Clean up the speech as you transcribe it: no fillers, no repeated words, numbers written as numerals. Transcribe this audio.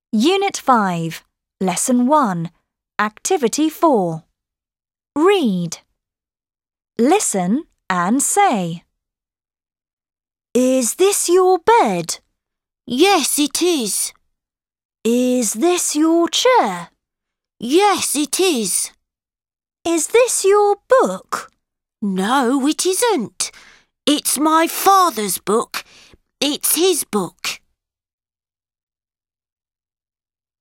Unit 5, Lesson 1, Activity 4. Read. Listen and say. Is this your bed? Yes, it is. Is this your chair? Yes, it is. Is this your book? No, it isn't. It's my father's book. It's his book.